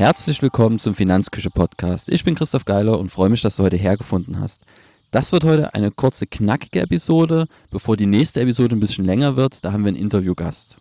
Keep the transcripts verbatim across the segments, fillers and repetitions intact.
Herzlich willkommen zum Finanzküche-Podcast. Ich bin Christoph Geiler und freue mich, dass du heute hergefunden hast. Das wird heute eine kurze, knackige Episode, bevor die nächste Episode ein bisschen länger wird. Da haben wir einen Interviewgast.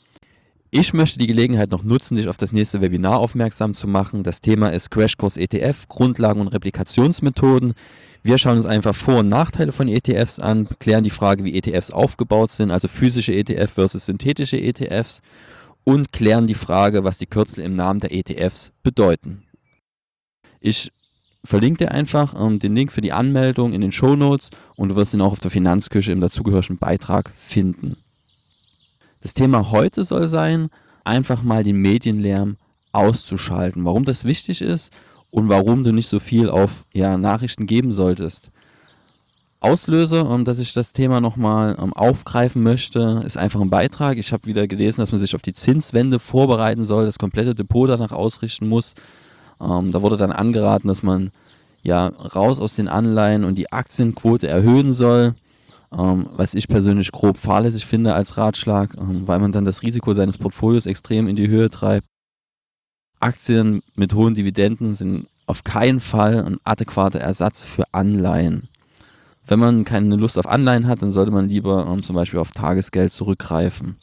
Ich möchte die Gelegenheit noch nutzen, dich auf das nächste Webinar aufmerksam zu machen. Das Thema ist Crashkurs E T F, Grundlagen und Replikationsmethoden. Wir schauen uns einfach Vor- und Nachteile von E T Fs an, klären die Frage, wie E T Fs aufgebaut sind, also physische E T F versus synthetische E T Fs, und klären die Frage, was die Kürzel im Namen der E T Fs bedeuten. Ich verlinke dir einfach ähm, den Link für die Anmeldung in den Shownotes und du wirst ihn auch auf der Finanzküche im dazugehörigen Beitrag finden. Das Thema heute soll sein, einfach mal den Medienlärm auszuschalten. Warum das wichtig ist und warum du nicht so viel auf ja, Nachrichten geben solltest. Auslöser, um, dass ich das Thema nochmal um, aufgreifen möchte, ist einfach ein Beitrag. Ich habe wieder gelesen, dass man sich auf die Zinswende vorbereiten soll, das komplette Depot danach ausrichten muss. Ähm, da wurde dann angeraten, dass man ja raus aus den Anleihen und die Aktienquote erhöhen soll, ähm, was ich persönlich grob fahrlässig finde als Ratschlag, ähm, weil man dann das Risiko seines Portfolios extrem in die Höhe treibt. Aktien mit hohen Dividenden sind auf keinen Fall ein adäquater Ersatz für Anleihen. Wenn man keine Lust auf Anleihen hat, dann sollte man lieber ähm, zum Beispiel auf Tagesgeld zurückgreifen.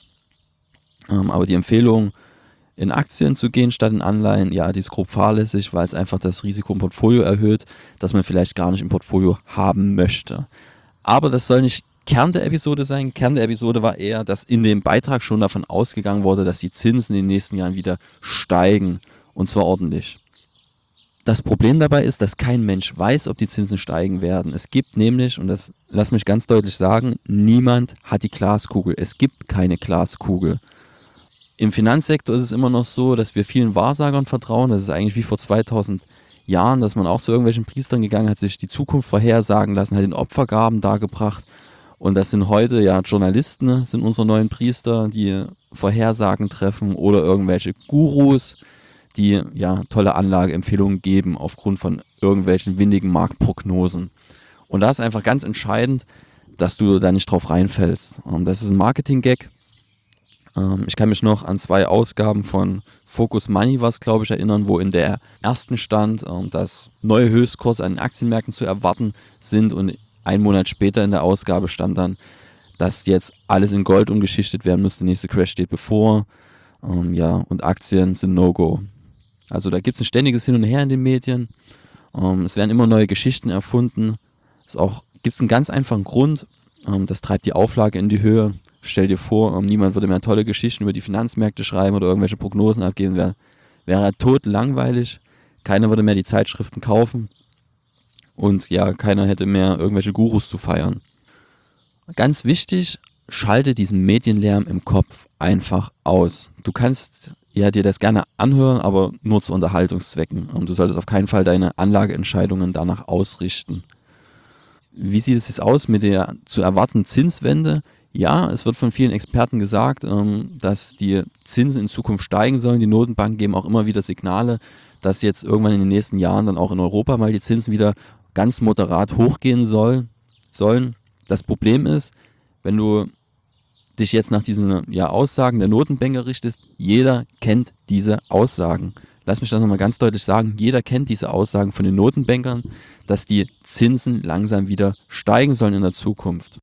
Ähm, aber die Empfehlung, in Aktien zu gehen statt in Anleihen, ja, die ist grob fahrlässig, weil es einfach das Risiko im Portfolio erhöht, das man vielleicht gar nicht im Portfolio haben möchte. Aber das soll nicht Kern der Episode sein. Kern der Episode war eher, dass in dem Beitrag schon davon ausgegangen wurde, dass die Zinsen in den nächsten Jahren wieder steigen, und zwar ordentlich. Das Problem dabei ist, dass kein Mensch weiß, ob die Zinsen steigen werden. Es gibt nämlich, und das lass mich ganz deutlich sagen, niemand hat die Glaskugel. Es gibt keine Glaskugel. Im Finanzsektor ist es immer noch so, dass wir vielen Wahrsagern vertrauen. Das ist eigentlich wie vor zweitausend Jahren, dass man auch zu irgendwelchen Priestern gegangen hat, sich die Zukunft vorhersagen lassen, hat den Opfergaben dargebracht. Und das sind heute ja Journalisten, sind unsere neuen Priester, die Vorhersagen treffen, oder irgendwelche Gurus, die ja tolle Anlageempfehlungen geben aufgrund von irgendwelchen windigen Marktprognosen. Und da ist einfach ganz entscheidend, dass du da nicht drauf reinfällst. Und das ist ein Marketing-Gag. Ähm, ich kann mich noch an zwei Ausgaben von Focus Money, was glaube ich, erinnern, wo in der ersten stand, ähm, dass neue Höchstkurse an den Aktienmärkten zu erwarten sind, und einen Monat später in der Ausgabe stand dann, dass jetzt alles in Gold umgeschichtet werden muss, der nächste Crash steht bevor, ähm, ja, und Aktien sind No-Go. Also da gibt es ein ständiges Hin und Her in den Medien. Ähm, es werden immer neue Geschichten erfunden. Es gibt einen ganz einfachen Grund. Ähm, das treibt die Auflage in die Höhe. Stell dir vor, ähm, niemand würde mehr tolle Geschichten über die Finanzmärkte schreiben oder irgendwelche Prognosen abgeben. Wäre wäre tot langweilig. Keiner würde mehr die Zeitschriften kaufen. Und ja, keiner hätte mehr irgendwelche Gurus zu feiern. Ganz wichtig, schalte diesen Medienlärm im Kopf einfach aus. Du kannst ja dir das gerne anhören, aber nur zu Unterhaltungszwecken. Und du solltest auf keinen Fall deine Anlageentscheidungen danach ausrichten. Wie sieht es jetzt aus mit der zu erwartenden Zinswende? Ja, es wird von vielen Experten gesagt, dass die Zinsen in Zukunft steigen sollen. Die Notenbanken geben auch immer wieder Signale, dass jetzt irgendwann in den nächsten Jahren dann auch in Europa mal die Zinsen wieder ganz moderat hochgehen soll, sollen. Das Problem ist, wenn du dich jetzt nach diesen ja, Aussagen der Notenbanker richtest, jeder kennt diese Aussagen. Lass mich das nochmal ganz deutlich sagen, jeder kennt diese Aussagen von den Notenbankern, dass die Zinsen langsam wieder steigen sollen in der Zukunft.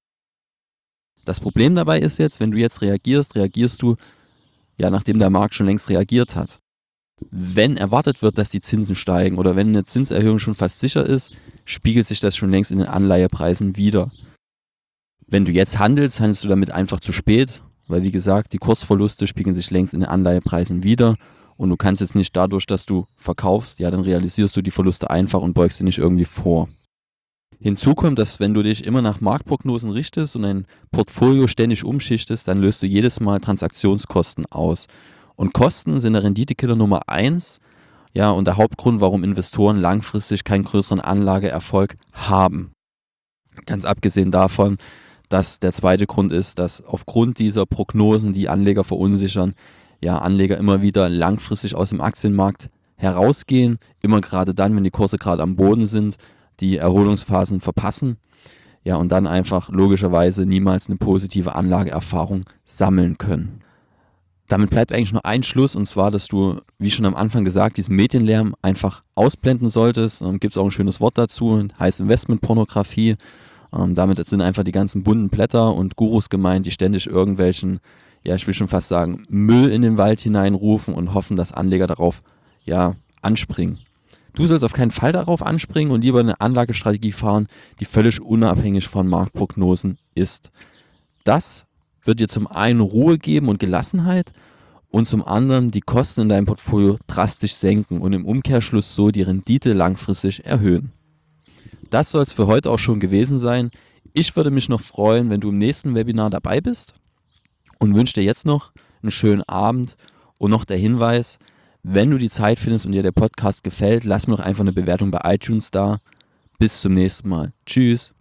Das Problem dabei ist jetzt, wenn du jetzt reagierst, reagierst du, ja, nachdem der Markt schon längst reagiert hat. Wenn erwartet wird, dass die Zinsen steigen oder wenn eine Zinserhöhung schon fast sicher ist, spiegelt sich das schon längst in den Anleihepreisen wider. Wenn du jetzt handelst, handelst du damit einfach zu spät, weil wie gesagt, die Kursverluste spiegeln sich längst in den Anleihepreisen wider und du kannst jetzt nicht dadurch, dass du verkaufst, ja, dann realisierst du die Verluste einfach und beugst sie nicht irgendwie vor. Hinzu kommt, dass wenn du dich immer nach Marktprognosen richtest und ein Portfolio ständig umschichtest, dann löst du jedes Mal Transaktionskosten aus. Und Kosten sind der Renditekiller Nummer eins, ja, und der Hauptgrund, warum Investoren langfristig keinen größeren Anlageerfolg haben. Ganz abgesehen davon, dass der zweite Grund ist, dass aufgrund dieser Prognosen, die Anleger verunsichern, ja, Anleger immer wieder langfristig aus dem Aktienmarkt herausgehen, immer gerade dann, wenn die Kurse gerade am Boden sind, die Erholungsphasen verpassen, ja, und dann einfach logischerweise niemals eine positive Anlageerfahrung sammeln können. Damit bleibt eigentlich nur ein Schluss, und zwar, dass du, wie schon am Anfang gesagt, diesen Medienlärm einfach ausblenden solltest. Ähm, Gibt es auch ein schönes Wort dazu, heißt Investmentpornografie. Ähm, damit sind einfach die ganzen bunten Blätter und Gurus gemeint, die ständig irgendwelchen, ja, ich will schon fast sagen, Müll in den Wald hineinrufen und hoffen, dass Anleger darauf, ja, anspringen. Du sollst auf keinen Fall darauf anspringen und lieber eine Anlagestrategie fahren, die völlig unabhängig von Marktprognosen ist. Das wird dir zum einen Ruhe geben und Gelassenheit und zum anderen die Kosten in deinem Portfolio drastisch senken und im Umkehrschluss so die Rendite langfristig erhöhen. Das soll es für heute auch schon gewesen sein. Ich würde mich noch freuen, wenn du im nächsten Webinar dabei bist und wünsche dir jetzt noch einen schönen Abend und noch der Hinweis, wenn du die Zeit findest und dir der Podcast gefällt, lass mir doch einfach eine Bewertung bei iTunes da. Bis zum nächsten Mal. Tschüss.